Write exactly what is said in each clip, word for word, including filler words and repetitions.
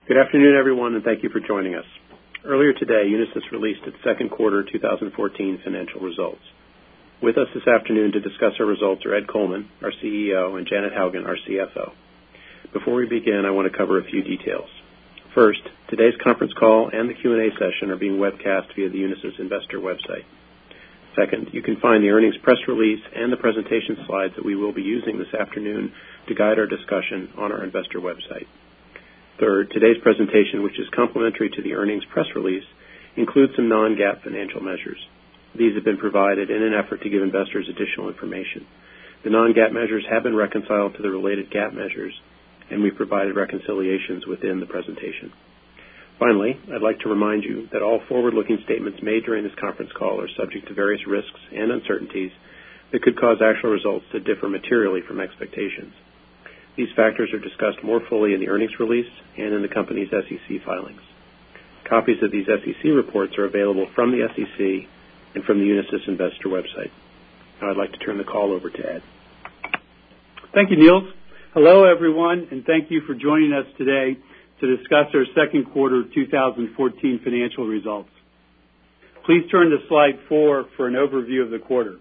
Good afternoon, everyone, and thank you for joining us. Earlier today, Unisys released its second quarter two thousand fourteen financial results. With us this afternoon to discuss our results are Ed Coleman, our C E O, and Janet Haugen, our C F O. Before we begin, I want to cover a few details. First, today's conference call and the Q and A session are being webcast via the Unisys investor website. Second, you can find the earnings press release and the presentation slides that we will be using this afternoon to guide our discussion on our investor website. Third, today's presentation, which is complementary to the earnings press release, includes some non-GAAP financial measures. These have been provided in an effort to give investors additional information. The non-GAAP measures have been reconciled to the related GAAP measures, and we've provided reconciliations within the presentation. Finally, I'd like to remind you that all forward-looking statements made during this conference call are subject to various risks and uncertainties that could cause actual results to differ materially from expectations. These factors are discussed more fully in the earnings release and in the company's S E C filings. Copies of these S E C reports are available from the S E C and from the Unisys investor website. Now I'd like to turn the call over to Ed. Thank you, Niels. Hello, everyone, and thank you for joining us today to discuss our second quarter two thousand fourteen financial results. Please turn to slide four for an overview of the quarter.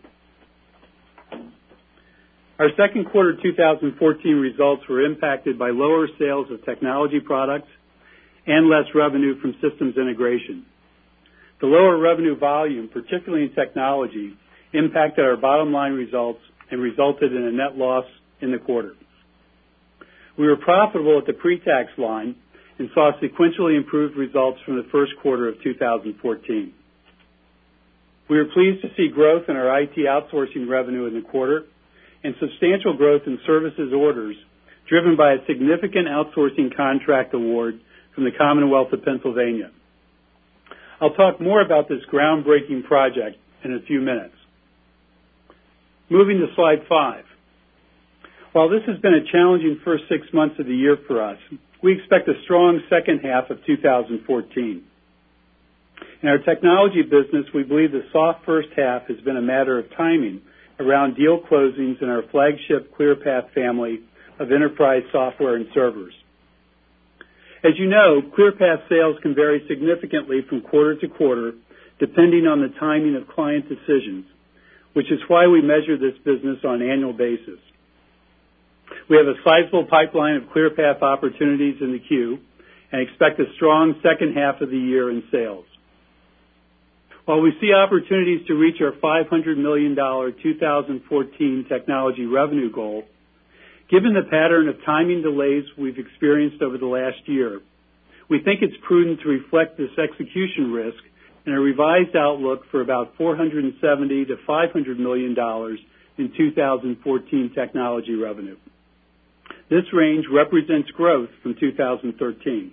Our second quarter two thousand fourteen results were impacted by lower sales of technology products and less revenue from systems integration. The lower revenue volume, particularly in technology, impacted our bottom line results and resulted in a net loss in the quarter. We were profitable at the pre-tax line and saw sequentially improved results from the first quarter of two thousand fourteen. We were pleased to see growth in our I T outsourcing revenue in the quarter and substantial growth in services orders driven by a significant outsourcing contract award from the Commonwealth of Pennsylvania. I'll talk more about this groundbreaking project in a few minutes. Moving to slide five. While this has been a challenging first six months of the year for us, we expect a strong second half of two thousand fourteen. In our technology business, we believe the soft first half has been a matter of timing around deal closings in our flagship ClearPath family of enterprise software and servers. As you know, ClearPath sales can vary significantly from quarter to quarter depending on the timing of client decisions, which is why we measure this business on an annual basis. We have a sizable pipeline of ClearPath opportunities in the queue and expect a strong second half of the year in sales. While we see opportunities to reach our five hundred million dollars two thousand fourteen technology revenue goal, given the pattern of timing delays we've experienced over the last year, we think it's prudent to reflect this execution risk in a revised outlook for about four hundred seventy to five hundred million dollars in two thousand fourteen technology revenue. This range represents growth from two thousand thirteen.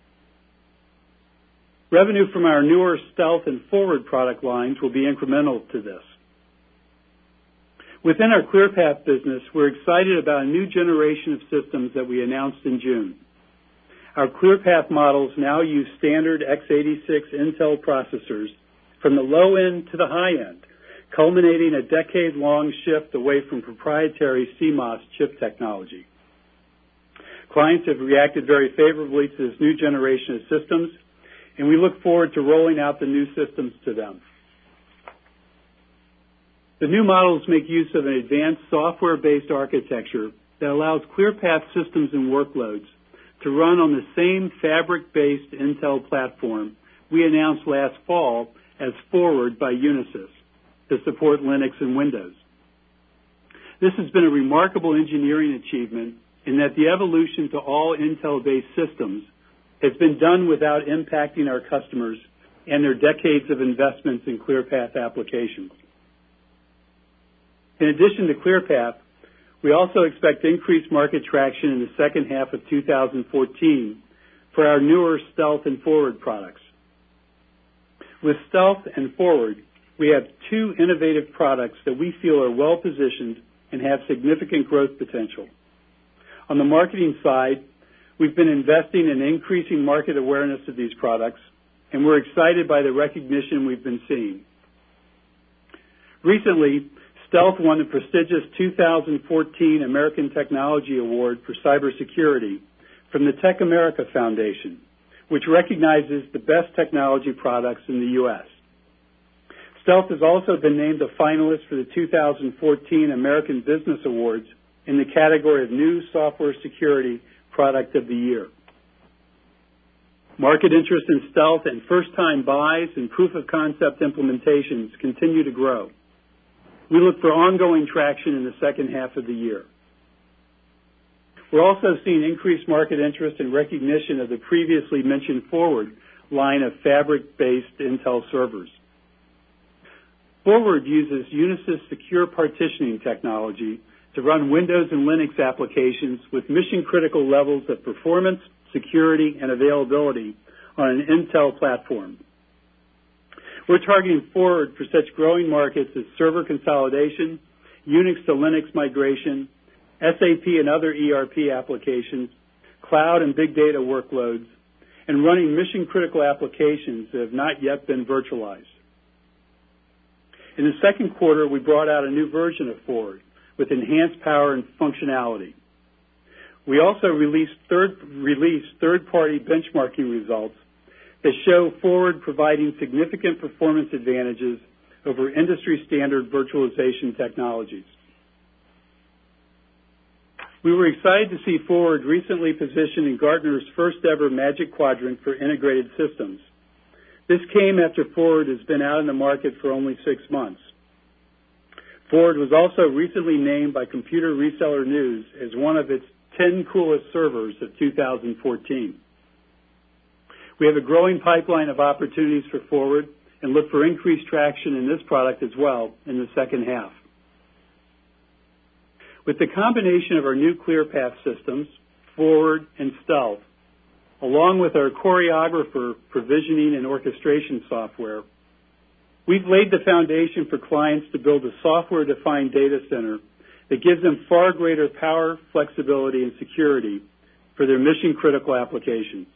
Revenue from our newer Stealth and Forward product lines will be incremental to this. Within our ClearPath business, we're excited about a new generation of systems that we announced in June. Our ClearPath models now use standard x eighty-six Intel processors from the low end to the high end, culminating a decade-long shift away from proprietary C MOS chip technology. Clients have reacted very favorably to this new generation of systems, and we look forward to rolling out the new systems to them. The new models make use of an advanced software-based architecture that allows ClearPath systems and workloads to run on the same fabric-based Intel platform we announced last fall as Forward by Unisys to support Linux and Windows. This has been a remarkable engineering achievement in that the evolution to all Intel-based systems has been done without impacting our customers and their decades of investments in ClearPath applications. In addition to ClearPath, we also expect increased market traction in the second half of two thousand fourteen for our newer Stealth and Forward products. With Stealth and Forward, we have two innovative products that we feel are well positioned and have significant growth potential. On the marketing side, we've been investing in increasing market awareness of these products, and we're excited by the recognition we've been seeing. Recently, Stealth won the prestigious two thousand fourteen American Technology Award for Cybersecurity from the Tech America Foundation, which recognizes the best technology products in the U S Stealth has also been named a finalist for the two thousand fourteen American Business Awards in the category of New Software Security Product of the Year. Market interest in Stealth and first-time buys and proof-of-concept implementations continue to grow. We look for ongoing traction in the second half of the year. We're also seeing increased market interest and recognition of the previously mentioned Forward line of fabric-based Intel servers. Forward uses Unisys secure partitioning technology to run Windows and Linux applications with mission-critical levels of performance, security, and availability on an Intel platform. We're targeting Forward for such growing markets as server consolidation, Unix to Linux migration, S A P and other E R P applications, cloud and big data workloads, and running mission-critical applications that have not yet been virtualized. In the second quarter, we brought out a new version of Forward with enhanced power and functionality. We also released, third, released third-party benchmarking results that show Forward providing significant performance advantages over industry-standard virtualization technologies. We were excited to see Forward recently positioned in Gartner's first-ever Magic Quadrant for integrated systems. This came after Forward has been out in the market for only six months. Forward was also recently named by Computer Reseller News as one of its ten coolest servers of two thousand fourteen. We have a growing pipeline of opportunities for Forward and look for increased traction in this product as well in the second half. With the combination of our new ClearPath systems, Forward, and Stealth, along with our Choreographer provisioning and orchestration software, we've laid the foundation for clients to build a software-defined data center that gives them far greater power, flexibility, and security for their mission-critical applications.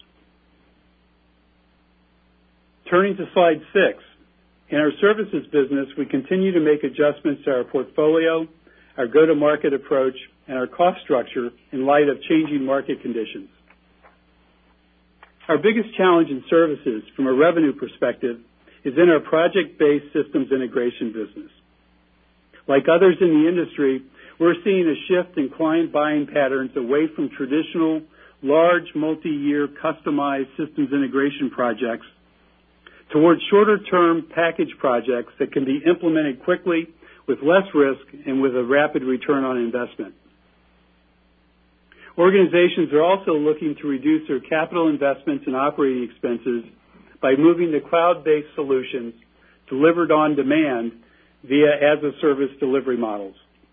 Turning to slide six, in our services business, we continue to make adjustments to our portfolio, our go-to-market approach, and our cost structure in light of changing market conditions. Our biggest challenge in services from a revenue perspective is in our project-based systems integration business. Like others in the industry, we're seeing a shift in client buying patterns away from traditional, large, multi-year customized systems integration projects towards shorter-term package projects that can be implemented quickly with less risk and with a rapid return on investment. Organizations are also looking to reduce their capital investments and operating expenses by moving to cloud-based solutions delivered on demand via as-a-service delivery models.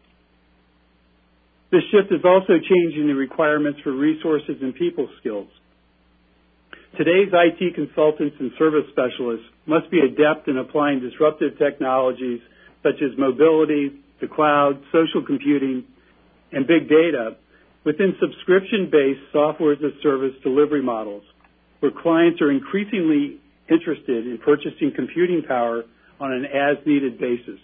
This shift is also changing the requirements for resources and people skills. Today's I T consultants and service specialists must be adept in applying disruptive technologies such as mobility, the cloud, social computing, and big data within subscription-based software-as-a-service delivery models, where clients are increasingly interested in purchasing computing power on an as-needed basis.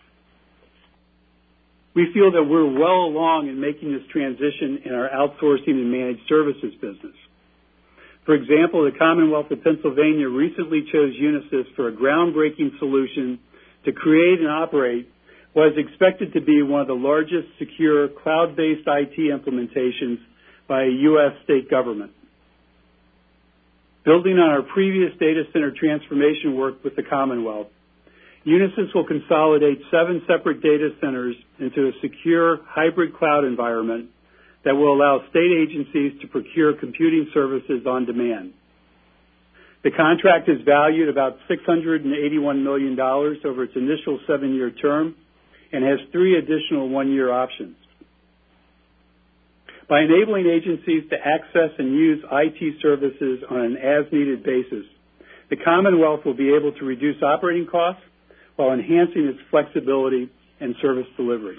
We feel that we're well along in making this transition in our outsourcing and managed services business. For example, the Commonwealth of Pennsylvania recently chose Unisys for a groundbreaking solution to create and operate what is expected to be one of the largest secure cloud-based I T implementations by a U S state government. Building on our previous data center transformation work with the Commonwealth, Unisys will consolidate seven separate data centers into a secure hybrid cloud environment that will allow state agencies to procure computing services on demand. The contract is valued about six hundred eighty-one million dollars over its initial seven-year term and has three additional one-year options. By enabling agencies to access and use I T services on an as-needed basis, the Commonwealth will be able to reduce operating costs while enhancing its flexibility and service delivery.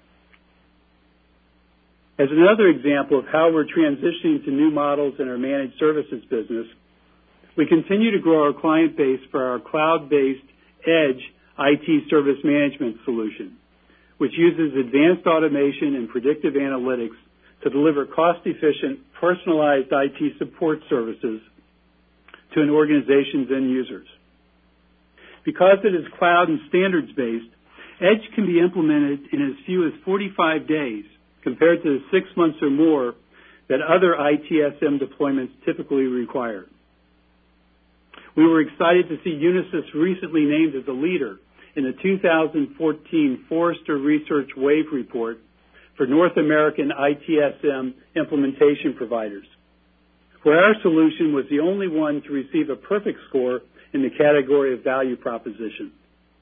As another example of how we're transitioning to new models in our managed services business, we continue to grow our client base for our cloud-based Edge I T service management solution, which uses advanced automation and predictive analytics to deliver cost-efficient, personalized I T support services to an organization's end users. Because it is cloud and standards-based, Edge can be implemented in as few as forty-five days compared to the six months or more that other I T S M deployments typically require. We were excited to see Unisys recently named as a leader in the two thousand fourteen Forrester Research Wave Report for North American I T S M implementation providers, where our solution was the only one to receive a perfect score in the category of value proposition.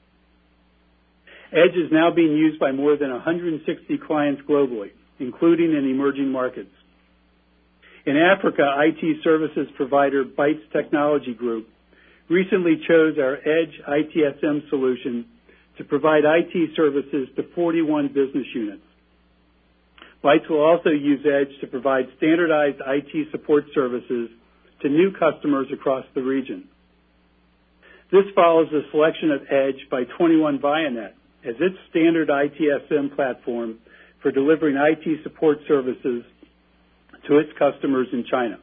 Edge is now being used by more than one hundred sixty clients globally, including in emerging markets. In Africa, I T services provider Bytes Technology Group recently chose our Edge I T S M solution to provide I T services to forty-one business units. Bytes will also use Edge to provide standardized I T support services to new customers across the region. This follows the selection of Edge by twenty-one Vianet as its standard I T S M platform for delivering I T support services to its customers in China.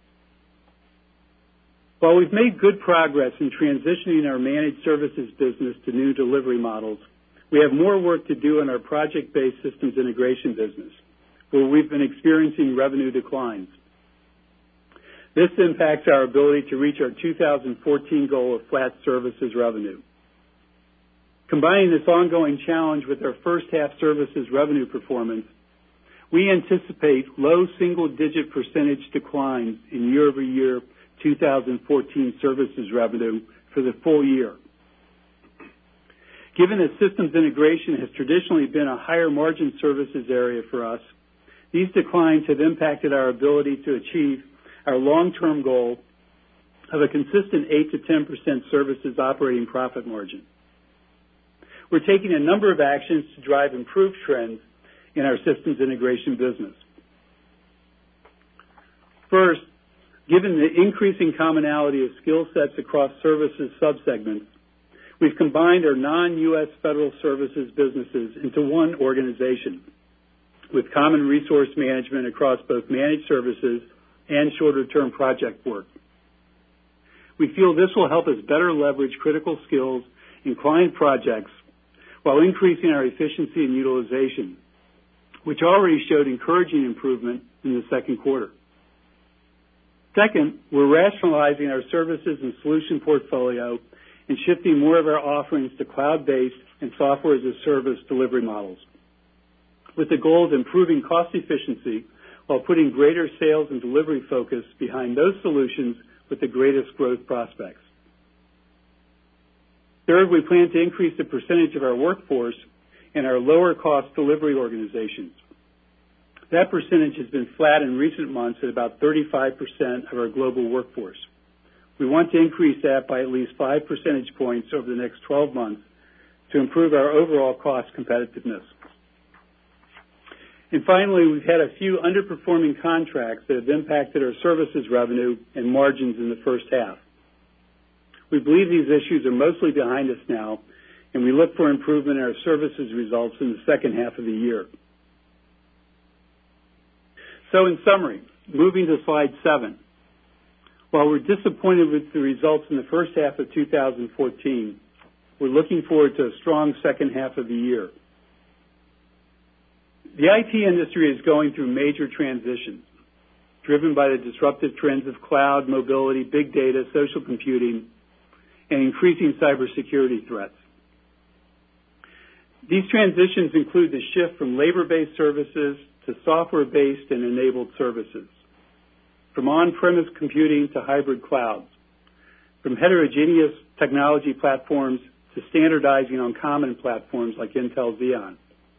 While we've made good progress in transitioning our managed services business to new delivery models, we have more work to do in our project-based systems integration business, where we've been experiencing revenue declines. This impacts our ability to reach our two thousand fourteen goal of flat services revenue. Combining this ongoing challenge with our first half services revenue performance, we anticipate low single-digit percentage declines in year-over-year two thousand fourteen services revenue for the full year. Given that systems integration has traditionally been a higher margin services area for us, these declines have impacted our ability to achieve our long-term goal of a consistent eight to ten percent services operating profit margin. We're taking a number of actions to drive improved trends in our systems integration business. First, given the increasing commonality of skill sets across services subsegments, we've combined our non-U S federal services businesses into one organization with common resource management across both managed services and shorter-term project work. We feel this will help us better leverage critical skills in client projects while increasing our efficiency and utilization, which already showed encouraging improvement in the second quarter. Second, we're rationalizing our services and solution portfolio and shifting more of our offerings to cloud-based and software-as-a-service delivery models, with the goal of improving cost efficiency while putting greater sales and delivery focus behind those solutions with the greatest growth prospects. Third, we plan to increase the percentage of our workforce in our lower-cost delivery organizations. That percentage has been flat in recent months at about thirty-five percent of our global workforce. We want to increase that by at least five percentage points over the next twelve months to improve our overall cost competitiveness. And finally, we've had a few underperforming contracts that have impacted our services revenue and margins in the first half. We believe these issues are mostly behind us now, and we look for improvement in our services results in the second half of the year. So in summary, moving to slide seven, while we're disappointed with the results in the first half of two thousand fourteen, we're looking forward to a strong second half of the year. The I T industry is going through major transitions, driven by the disruptive trends of cloud, mobility, big data, social computing, and increasing cybersecurity threats. These transitions include the shift from labor-based services to software-based and enabled services, from on-premise computing to hybrid clouds, from heterogeneous technology platforms to standardizing on common platforms like Intel Xeon,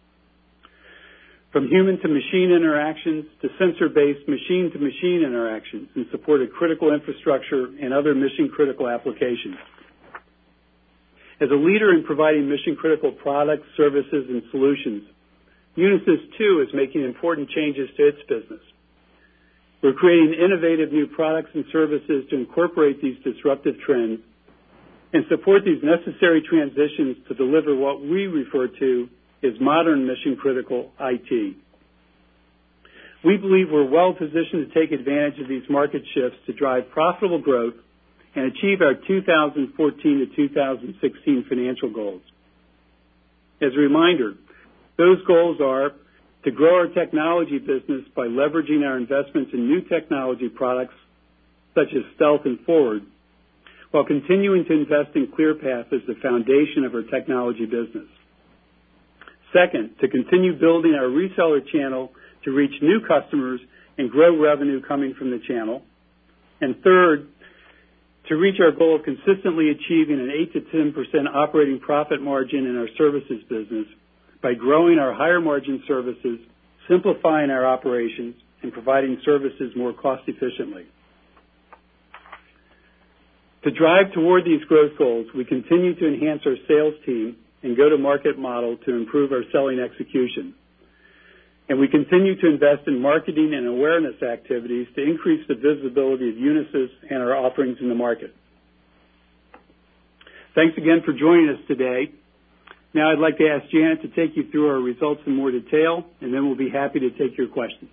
from human-to-machine interactions to sensor-based machine-to-machine interactions in support of critical infrastructure and other mission-critical applications. As a leader in providing mission-critical products, services, and solutions, Unisys, too, is making important changes to its business. We're creating innovative new products and services to incorporate these disruptive trends and support these necessary transitions to deliver what we refer to as modern mission-critical I T. We believe we're well positioned to take advantage of these market shifts to drive profitable growth and achieve our two thousand fourteen to two thousand sixteen financial goals. As a reminder, those goals are to grow our technology business by leveraging our investments in new technology products such as Stealth and Forward, while continuing to invest in ClearPath as the foundation of our technology business. Second, to continue building our reseller channel to reach new customers and grow revenue coming from the channel. And third, to reach our goal of consistently achieving an eight to ten percent operating profit margin in our services business by growing our higher margin services, simplifying our operations, and providing services more cost efficiently. To drive toward these growth goals, we continue to enhance our sales team and go-to-market model to improve our selling execution. And we continue to invest in marketing and awareness activities to increase the visibility of Unisys and our offerings in the market. Thanks again for joining us today. Now I'd like to ask Janet to take you through our results in more detail, and then we'll be happy to take your questions.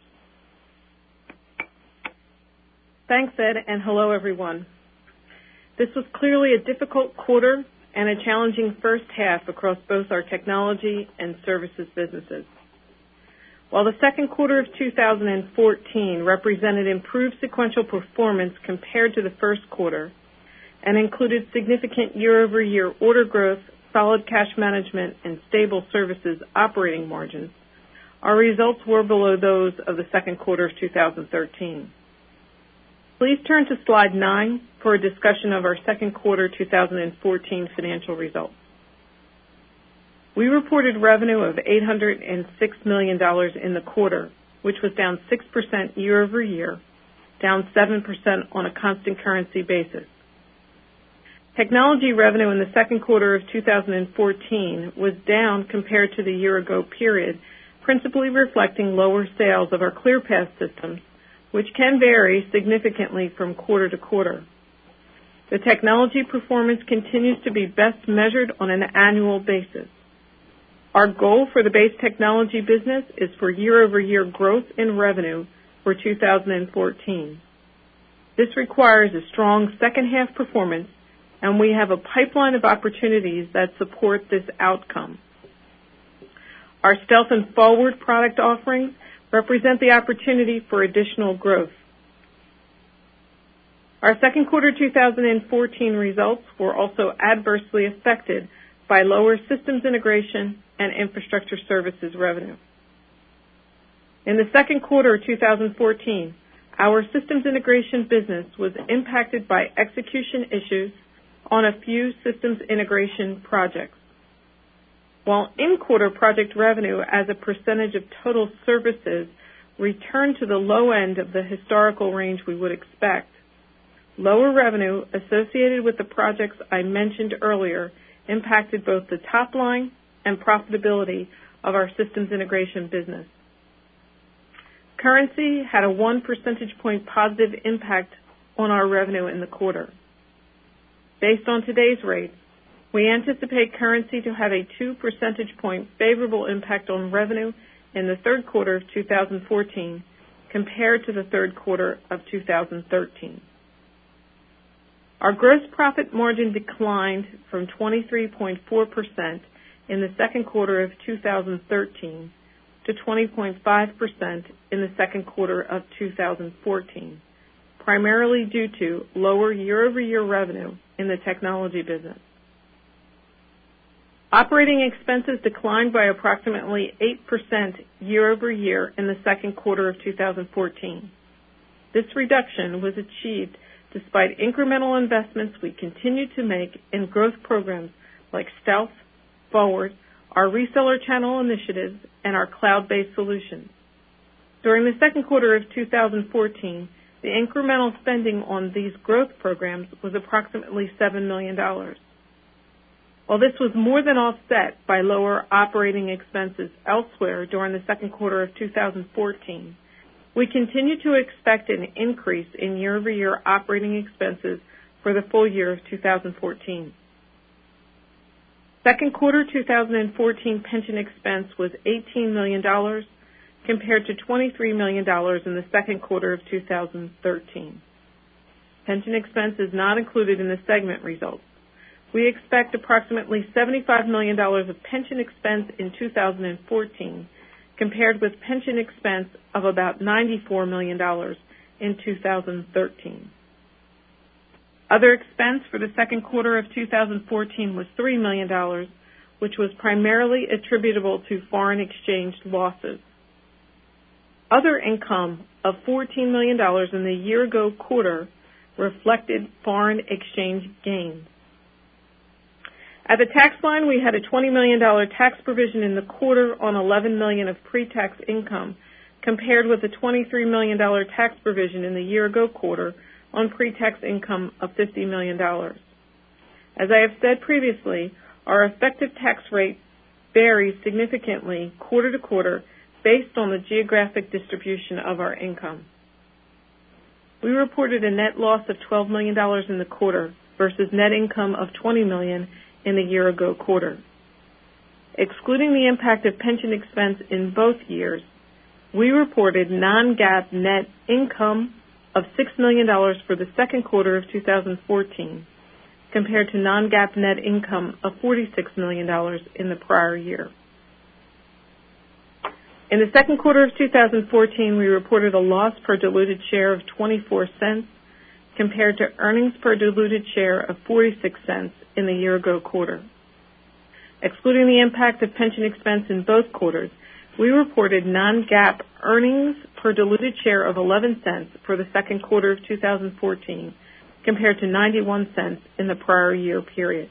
Thanks, Ed, and hello, everyone. This was clearly a difficult quarter and a challenging first half across both our technology and services businesses. While the second quarter of two thousand fourteen represented improved sequential performance compared to the first quarter and included significant year-over-year order growth, solid cash management, and stable services operating margins, our results were below those of the second quarter of two thousand thirteen. Please turn to slide nine for a discussion of our second quarter two thousand fourteen financial results. We reported revenue of eight hundred six million dollars in the quarter, which was down six percent year over year, down seven percent on a constant currency basis. Technology revenue in the second quarter of two thousand fourteen was down compared to the year-ago period, principally reflecting lower sales of our ClearPath systems, which can vary significantly from quarter to quarter. The technology performance continues to be best measured on an annual basis. Our goal for the base technology business is for year-over-year growth in revenue for two thousand fourteen. This requires a strong second-half performance, and we have a pipeline of opportunities that support this outcome. Our Stealth and Forward product offerings represent the opportunity for additional growth. Our second quarter two thousand fourteen results were also adversely affected by lower systems integration and infrastructure services revenue. In the second quarter of two thousand fourteen, our systems integration business was impacted by execution issues on a few systems integration projects. While in-quarter project revenue as a percentage of total services returned to the low end of the historical range we would expect, lower revenue associated with the projects I mentioned earlier impacted both the top line and profitability of our systems integration business. Currency had a one percentage point positive impact on our revenue in the quarter. Based on today's rates, we anticipate currency to have a two percentage point favorable impact on revenue in the third quarter of two thousand fourteen compared to the third quarter of two thousand thirteen. Our gross profit margin declined from twenty-three point four percent in the second quarter of two thousand thirteen to twenty point five percent in the second quarter of two thousand fourteen, primarily due to lower year-over-year revenue in the technology business. Operating expenses declined by approximately eight percent year-over-year in the second quarter of two thousand fourteen. This reduction was achieved despite incremental investments we continue to make in growth programs like Stealth, Forward, our reseller channel initiatives, and our cloud-based solutions. During the second quarter of two thousand fourteen, the incremental spending on these growth programs was approximately seven million dollars. While this was more than offset by lower operating expenses elsewhere during the second quarter of two thousand fourteen, we continue to expect an increase in year-over-year operating expenses for the full year of two thousand fourteen. Second quarter two thousand fourteen pension expense was eighteen million dollars, compared to twenty-three million dollars in the second quarter of two thousand thirteen. Pension expense is not included in the segment results. We expect approximately seventy-five million dollars of pension expense in two thousand fourteen, compared with pension expense of about ninety-four million dollars in two thousand thirteen. Other expense for the second quarter of two thousand fourteen was three million dollars, which was primarily attributable to foreign exchange losses. Other income of fourteen million dollars in the year-ago quarter reflected foreign exchange gains. At the tax line, we had a twenty million dollars tax provision in the quarter on eleven million dollars of pre-tax income, compared with a twenty-three million dollars tax provision in the year-ago quarter on pre-tax income of fifty million dollars. As I have said previously, our effective tax rate varies significantly quarter to quarter based on the geographic distribution of our income. We reported a net loss of twelve million dollars in the quarter versus net income of twenty million dollars in the year-ago quarter. Excluding the impact of pension expense in both years, we reported non-GAAP net income of six million dollars for the second quarter of two thousand fourteen, compared to non-GAAP net income of forty-six million dollars in the prior year. In the second quarter of two thousand fourteen, we reported a loss per diluted share of twenty-four cents, compared to earnings per diluted share of forty-six cents in the year-ago quarter. Excluding the impact of pension expense in both quarters, we reported non-GAAP earnings per diluted share of eleven cents for the second quarter of two thousand fourteen, compared to ninety-one cents in the prior year period.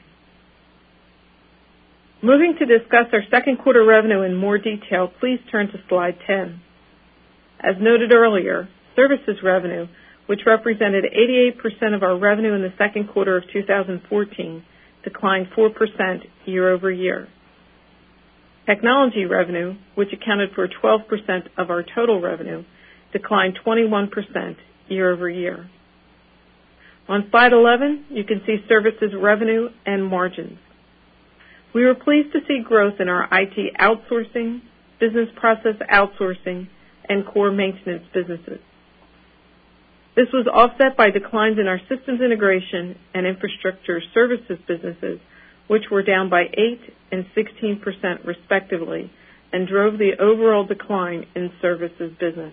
Moving to discuss our second quarter revenue in more detail, please turn to slide ten. As noted earlier, services revenue, which represented eighty-eight percent of our revenue in the second quarter of two thousand fourteen, declined four percent year over year. Technology revenue, which accounted for twelve percent of our total revenue, declined twenty-one percent year over year. On slide eleven, you can see services revenue and margins. We were pleased to see growth in our I T outsourcing, business process outsourcing, and core maintenance businesses. This was offset by declines in our systems integration and infrastructure services businesses, which were down by eight and sixteen percent respectively, and drove the overall decline in services business.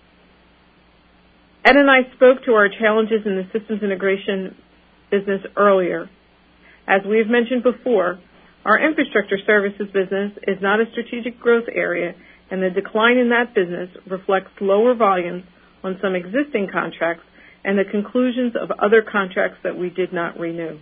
Ed and I spoke to our challenges in the systems integration business earlier. As we have mentioned before, our infrastructure services business is not a strategic growth area, and the decline in that business reflects lower volumes on some existing contracts and the conclusions of other contracts that we did not renew.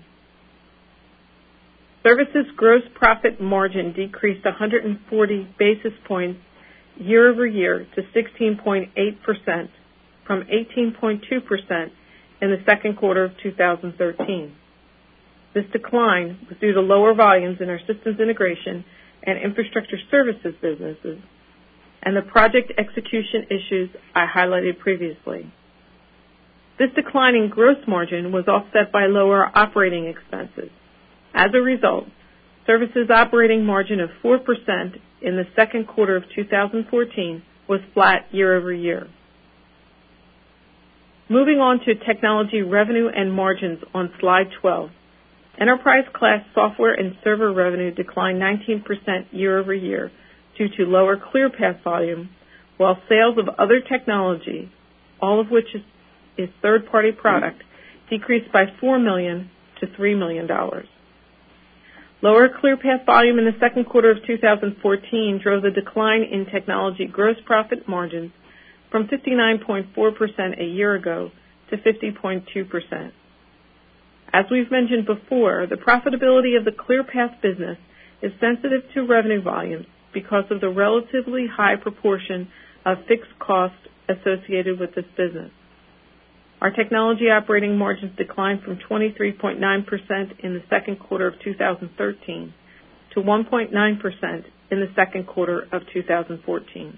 Services gross profit margin decreased one hundred forty basis points year over year to sixteen point eight percent from eighteen point two percent in the second quarter of two thousand thirteen. This decline was due to lower volumes in our systems integration and infrastructure services businesses and the project execution issues I highlighted previously. This decline in gross margin was offset by lower operating expenses. As a result, services operating margin of four percent in the second quarter of two thousand fourteen was flat year over year. Moving on to technology revenue and margins on slide twelve. Enterprise class software and server revenue declined nineteen percent year over year due to lower ClearPath volume, while sales of other technology, all of which is, is third-party product, decreased by four million dollars to three million dollars. Lower ClearPath volume in the second quarter of two thousand fourteen drove the decline in technology gross profit margins from fifty-nine point four percent a year ago to fifty point two percent. As we've mentioned before, the profitability of the ClearPath business is sensitive to revenue volumes because of the relatively high proportion of fixed costs associated with this business. Our technology operating margins declined from twenty-three point nine percent in the second quarter of two thousand thirteen to one point nine percent in the second quarter of two thousand fourteen.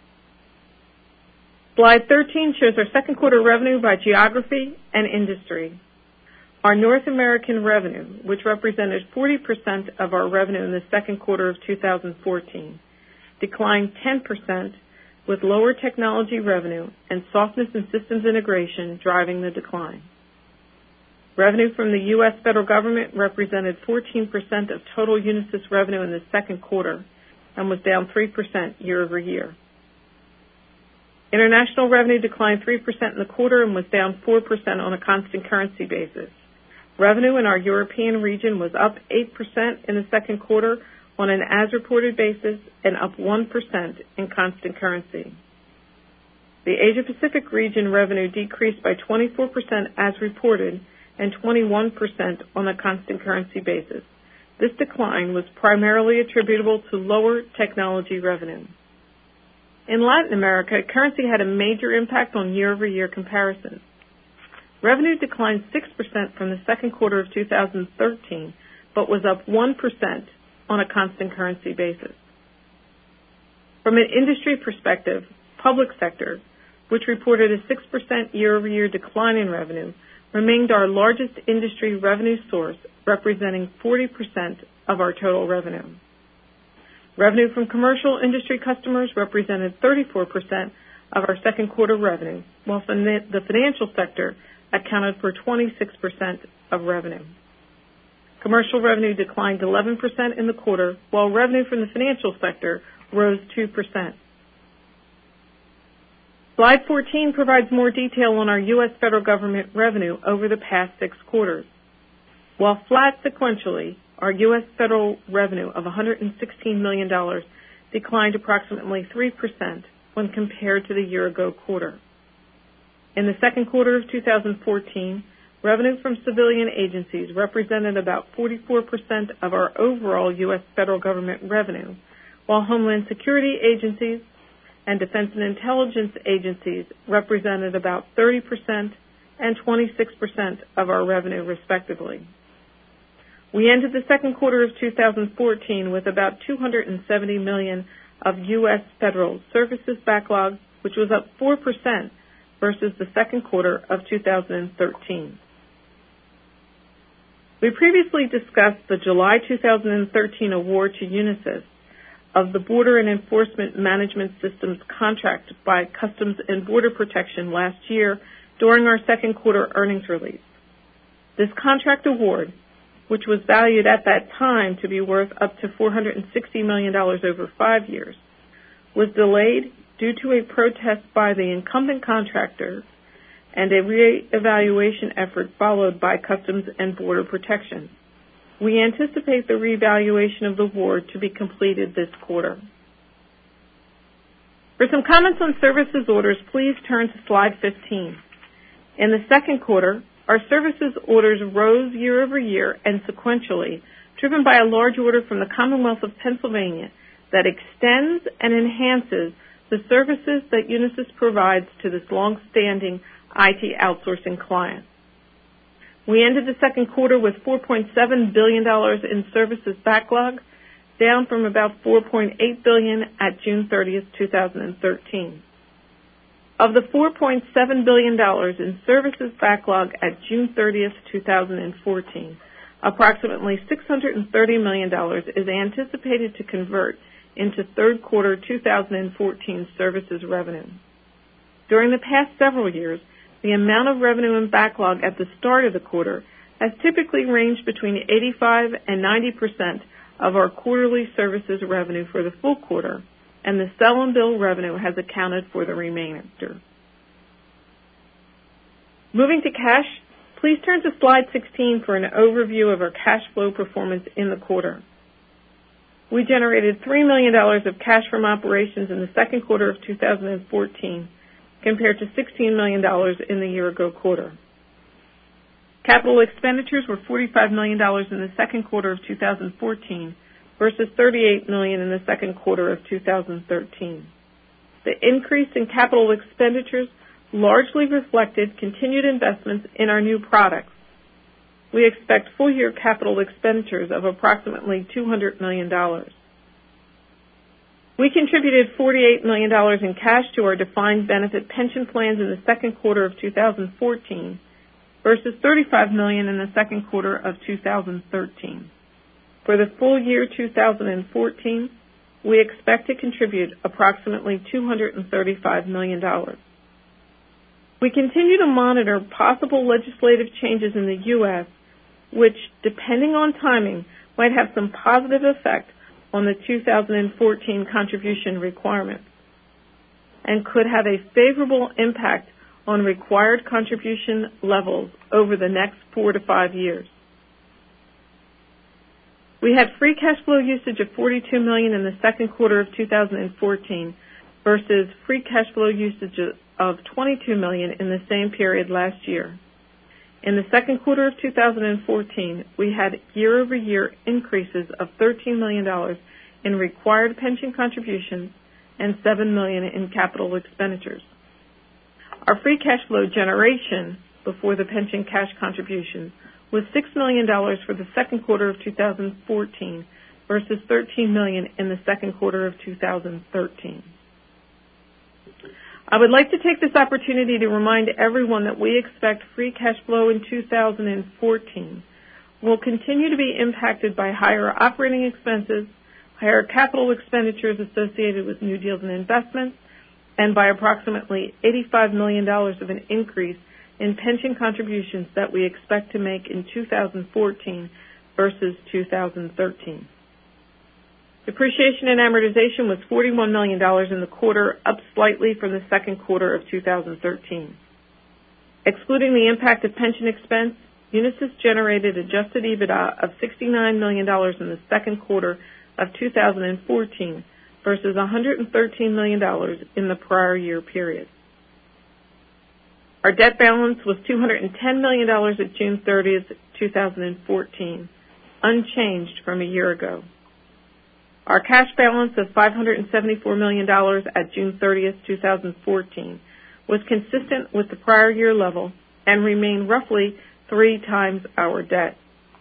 Slide thirteen shows our second quarter revenue by geography and industry. Our North American revenue, which represented forty percent of our revenue in the second quarter of two thousand fourteen, declined ten percent with lower technology revenue and softness in systems integration driving the decline. Revenue from the U S federal government represented fourteen percent of total Unisys revenue in the second quarter and was down three percent year over year. International revenue declined three percent in the quarter and was down four percent on a constant currency basis. Revenue in our European region was up eight percent in the second quarter on an as-reported basis and up one percent in constant currency. The Asia-Pacific region revenue decreased by twenty-four percent as reported and twenty-one percent on a constant currency basis. This decline was primarily attributable to lower technology revenue. In Latin America, currency had a major impact on year-over-year comparisons. Revenue declined six percent from the second quarter of two thousand thirteen, but was up one percent on a constant currency basis. From an industry perspective, public sector, which reported a six percent year-over-year decline in revenue, remained our largest industry revenue source, representing forty percent of our total revenue. Revenue from commercial industry customers represented thirty-four percent of our second quarter revenue, while the financial sector accounted for twenty-six percent of revenue. Commercial revenue declined eleven percent in the quarter, while revenue from the financial sector rose two percent. Slide fourteen provides more detail on our U S federal government revenue over the past six quarters. While flat sequentially, our U S federal revenue of one hundred sixteen million dollars declined approximately three percent when compared to the year-ago quarter. In the second quarter of two thousand fourteen, revenue from civilian agencies represented about forty-four percent of our overall U S federal government revenue, while Homeland Security agencies and Defense and Intelligence agencies represented about thirty percent and twenty-six percent of our revenue, respectively. We ended the second quarter of two thousand fourteen with about two hundred seventy million dollars of U S federal services backlog, which was up four percent versus the second quarter of two thousand thirteen. We previously discussed the July two thousand thirteen award to Unisys of the Border and Enforcement Management Systems contract by Customs and Border Protection last year during our second quarter earnings release. This contract award, which was valued at that time to be worth up to four hundred sixty million dollars over five years, was delayed due to a protest by the incumbent contractor and a reevaluation effort followed by Customs and Border Protection. We anticipate the reevaluation of the award to be completed this quarter. For some comments on services orders, please turn to slide fifteen. In the second quarter, our services orders rose year over year and sequentially, driven by a large order from the Commonwealth of Pennsylvania that extends and enhances the services that Unisys provides to this long-standing I T outsourcing client. We ended the second quarter with four point seven billion dollars in services backlog, down from about four point eight billion dollars at June thirtieth, two thousand thirteen. Of the four point seven billion dollars in services backlog at June thirtieth, two thousand fourteen, approximately six hundred thirty million dollars is anticipated to convert into third quarter two thousand fourteen services revenue. During the past several years, the amount of revenue in backlog at the start of the quarter has typically ranged between eighty-five and ninety percent of our quarterly services revenue for the full quarter, and the sell and bill revenue has accounted for the remainder. Moving to cash, please turn to slide sixteen for an overview of our cash flow performance in the quarter. We generated three million dollars of cash from operations in the second quarter of two thousand fourteen, compared to sixteen million dollars in the year-ago quarter. Capital expenditures were forty-five million dollars in the second quarter of two thousand fourteen versus thirty-eight million dollars in the second quarter of two thousand thirteen. The increase in capital expenditures largely reflected continued investments in our new products. We expect full-year capital expenditures of approximately two hundred million dollars. We contributed forty-eight million dollars in cash to our defined benefit pension plans in the second quarter of two thousand fourteen versus thirty-five million dollars in the second quarter of two thousand thirteen. For the full year two thousand fourteen, we expect to contribute approximately two hundred thirty-five million dollars. We continue to monitor possible legislative changes in the U S which, depending on timing, might have some positive effect on the two thousand fourteen contribution requirements and could have a favorable impact on required contribution levels over the next four to five years. We had free cash flow usage of forty-two million dollars in the second quarter of two thousand fourteen versus free cash flow usage of twenty-two million dollars in the same period last year. In the second quarter of two thousand fourteen, we had year-over-year increases of thirteen million dollars in required pension contributions and seven million dollars in capital expenditures. Our free cash flow generation before the pension cash contribution was six million dollars for the second quarter of two thousand fourteen versus thirteen million dollars in the second quarter of two thousand thirteen. I would like to take this opportunity to remind everyone that we expect free cash flow in two thousand fourteen will continue to be impacted by higher operating expenses, higher capital expenditures associated with new deals and investments, and by approximately eighty-five million dollars of an increase in pension contributions that we expect to make in two thousand fourteen versus two thousand thirteen. Depreciation and amortization was forty-one million dollars in the quarter, up slightly from the second quarter of two thousand thirteen. Excluding the impact of pension expense, Unisys generated adjusted EBITDA of sixty-nine million dollars in the second quarter of two thousand fourteen versus one hundred thirteen million dollars in the prior year period. Our debt balance was two hundred ten million dollars at June thirtieth, two thousand fourteen, unchanged from a year ago. Our cash balance of five hundred seventy-four million dollars at June thirtieth, two thousand fourteen was consistent with the prior year level and remained roughly three times our debt.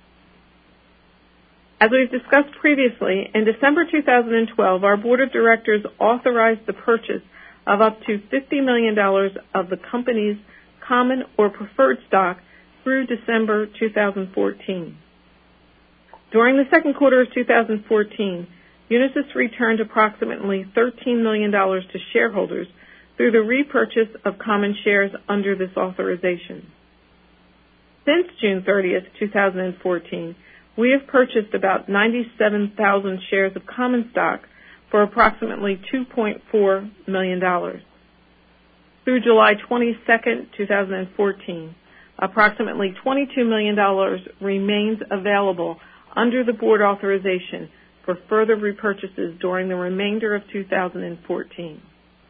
As we've discussed previously, in December two thousand twelve, our board of directors authorized the purchase of up to fifty million dollars of the company's common or preferred stock through December two thousand fourteen. During the second quarter of two thousand fourteen, Unisys returned approximately thirteen million dollars to shareholders through the repurchase of common shares under this authorization. Since June thirtieth, two thousand fourteen, we have purchased about ninety-seven thousand shares of common stock for approximately two point four million dollars. Through July twenty-second, two thousand fourteen, approximately twenty-two million dollars remains available under the board authorization for further repurchases during the remainder of two thousand fourteen.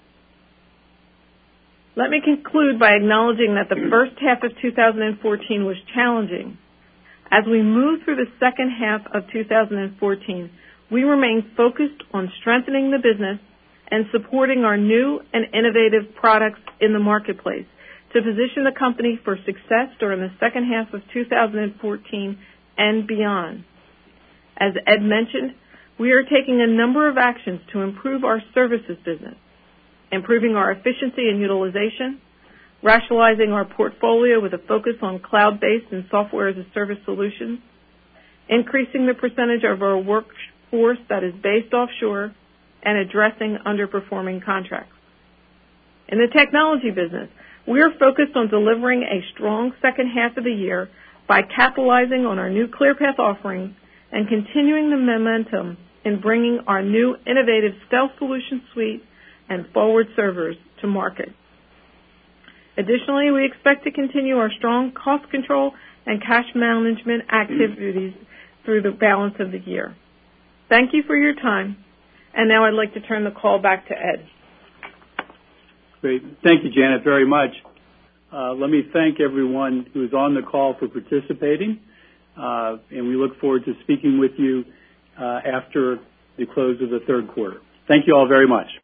Let me conclude by acknowledging that the first half of two thousand fourteen was challenging. As we move through the second half of two thousand fourteen, we remain focused on strengthening the business and supporting our new and innovative products in the marketplace to position the company for success during the second half of two thousand fourteen and beyond. As Ed mentioned, we are taking a number of actions to improve our services business, improving our efficiency and utilization, rationalizing our portfolio with a focus on cloud-based and software-as-a-service solutions, increasing the percentage of our workforce that is based offshore, and addressing underperforming contracts. In the technology business, we are focused on delivering a strong second half of the year by capitalizing on our new ClearPath offerings and continuing the momentum in bringing our new innovative Stealth Solution Suite and Forward servers to market. Additionally, we expect to continue our strong cost control and cash management activities through the balance of the year. Thank you for your time, and now I'd like to turn the call back to Ed. Great. Thank you, Janet, very much. Uh, let me thank everyone who is on the call for participating, uh, and we look forward to speaking with you uh, after the close of the third quarter. Thank you all very much.